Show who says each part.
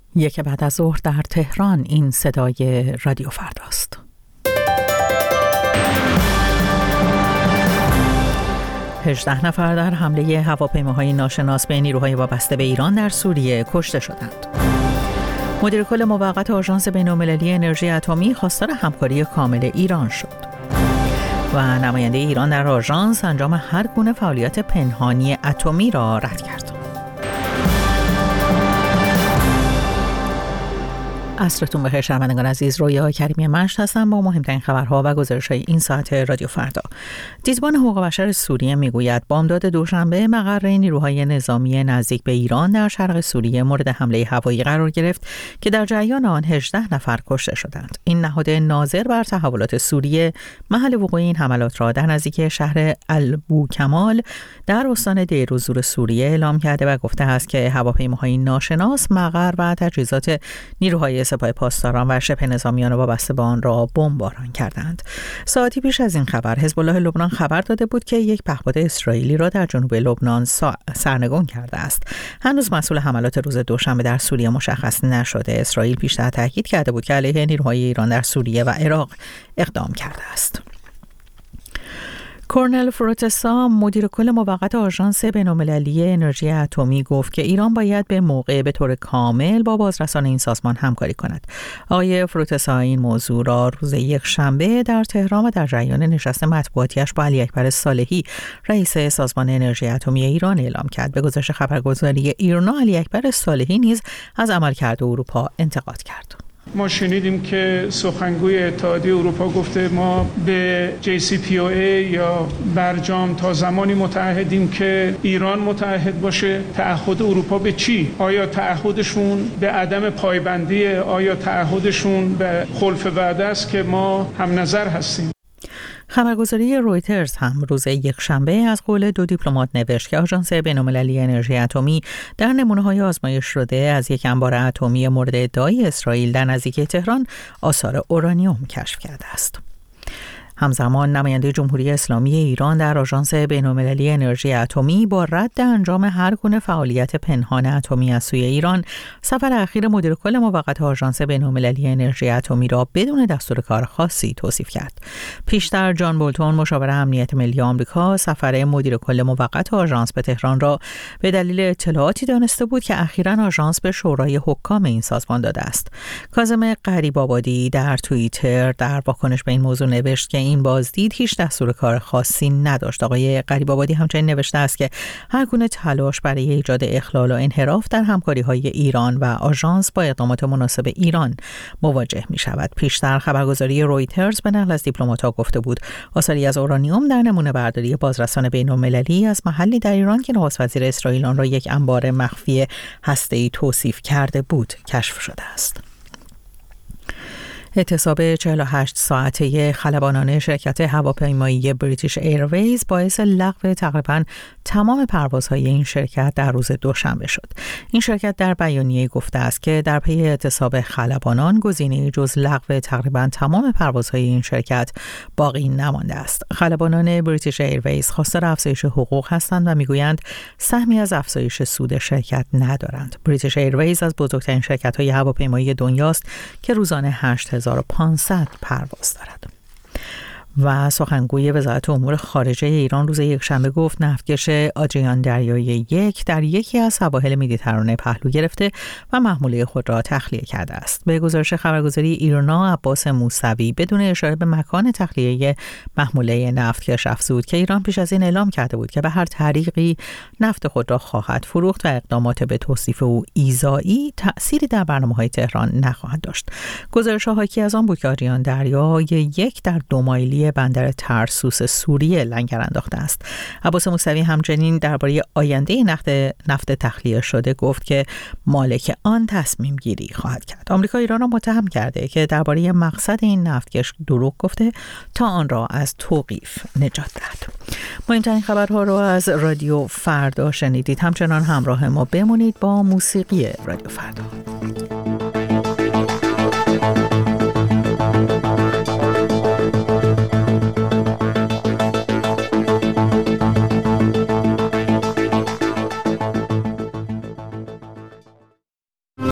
Speaker 1: یک بعد از ظهر در تهران. این صدای رادیو فرداست. هجده نفر در حمله هواپیماهای ناشناس به نیروهای وابسته به ایران در سوریه کشته شدند. مدیر کل موقت آژانس بین‌المللی انرژی اتمی خواستار همکاری کامل ایران شد. و نماینده ایران در آژانس انجام هر گونه فعالیت پنهانی اتمی را رد کرد. عصرتون بخیر شنوندگان عزیز، رویا کریمی مشت هستم با مهمترین خبرها و گزارش‌های این ساعت رادیو فردا. دیدبان حقوق بشر سوریه میگوید بامداد دوشنبه مقر نیروهای نظامی نزدیک به ایران در شرق سوریه مورد حمله هوایی قرار گرفت که در جریان آن 18 نفر کشته شدند. این نهاد ناظر بر تحولات سوریه محل وقوع این حملات را در نزدیکی شهر البوکمال در استان دیروزور سوریه اعلام کرده و گفته است که هواپیماهای ناشناس مقر و تجهیزات نیروهای سپاه پاسداران و شبه نظامیان وابسته به آن را بمباران کردند. ساعتی پیش از این خبر حزب الله لبنان خبر داده بود که یک پهپاد اسرائیلی را در جنوب لبنان سرنگون کرده است. هنوز مسئول حملات روز دوشنبه در سوریه مشخص نشده. اسرائیل پیشتر تاکید کرده بود که علیه نیروهای ایران در سوریه و عراق اقدام کرده است. کورنل فروتسا مدیر کل موقت آژانس بین‌المللی انرژی اتمی گفت که ایران باید به موقع به طور کامل با بازرسان این سازمان همکاری کند. آقای فروتسا این موضوع را روز یکشنبه در تهران و در جریان نشست مطبوعاتیش با علی اکبر صالحی رئیس سازمان انرژی اتمی ایران اعلام کرد. به گزارش خبرگزاری ایرنا، علی اکبر صالحی نیز از عملکرد اروپا انتقاد کرد.
Speaker 2: ما شنیدیم که سخنگوی اتحادیه اروپا گفته ما به JCPOA یا برجام تا زمانی متعهدیم که ایران متعهد باشه. تعهد اروپا به چی؟ آیا تعهدشون به عدم پایبندی؟ آیا تعهدشون به خلف وعده است که ما هم نظر هستیم؟
Speaker 1: خبرگزاری رویترز هم روز یکشنبه از قول دو دیپلمات نوشت که آژانس بین‌المللی انرژی اتمی در نمونه‌های آزمایش شده از یک انبار اتمی مورد ادعای اسرائیل در نزدیکی تهران آثار اورانیوم کشف کرده است. همزمان نماینده جمهوری اسلامی ایران در آژانس بین‌المللی انرژی اتمی با رد انجام هر گونه فعالیت پنهان اتمی از سوی ایران سفر اخیر مدیر کل موقت آژانس بین‌المللی انرژی اتمی را بدون دستور کار خاصی توصیف کرد. پیشتر جان بولتون مشاور امنیت ملی آمریکا سفر مدیر کل موقت آژانس به تهران را به دلیل اطلاعاتی دانسته بود که اخیراً آژانس به شورای حکام این سازمان داده است. کاظم غریب‌آبادی در توییتر در واکنش به این موضوع نوشت که این بازدید هیچ دستور کار خاصی نداشت. آقای غریب‌آبادی همچنین نوشته است که هر گونه تلاش برای ایجاد اخلال و انحراف در همکاری‌های ایران و آژانس با اقدامات مناسب ایران مواجه می‌شود. پیشتر خبرگزاری رویترز به نقل از دیپلمات‌ها گفته بود آثاری از اورانیوم در نمونه برداری بازرسان بین‌المللی از محلی در ایران که نخست وزیر اسرائیل آن را یک انبار مخفی هسته‌ای توصیف کرده بود کشف شده است. اعتصاب 48 ساعته خلبانان شرکت هواپیمایی بریتیش ایرویز باعث لغو تقریباً تمام پروازهای این شرکت در روز دوشنبه شد. این شرکت در بیانیه گفته است که در پی اعتصاب خلبانان گزینه‌ای جز لغو تقریباً تمام پروازهای این شرکت باقی نمانده است. خلبانان بریتیش ایرویز خواستار افزایش حقوق هستند و میگویند سهمی از افزایش سود شرکت ندارند. بریتیش ایرویز از بزرگترین شرکت‌های هواپیمایی دنیاست که روزانه 8500 پرواز دارد. و سخنگوی وزارت امور خارجه ایران روز یکشنبه گفت نفتکش آدریان دریایی 1 در یکی از سواحل مدیترانه پهلو گرفته و محموله خود را تخلیه کرده است. به گزارش خبرگزاری ایرنا، عباس موسوی بدون اشاره به مکان تخلیه محموله نفتکش افزود که ایران پیش از این اعلام کرده بود که به هر طریقی نفت خود را خواهد فروخت و اقدامات به توصیف او ایذایی تأثیری در برنامه‌های تهران نخواهد داشت. گزارش حاکی از آن بود که آدریان دریایی 1 در 2 مایلی بندر ترسوس سوریه لنگر انداخته است. عباس موسوی همچنین درباره آینده نفت تخلیه شده گفت که مالک آن تصمیم گیری خواهد کرد. آمریکا ایران را متهم کرده که درباره مقصد این نفتکش دروغ گفته تا آن را از توقیف نجات دهد. مهمترین خبرها را از رادیو فردا شنیدید. همچنان همراه ما بمونید با موسیقی رادیو فردا.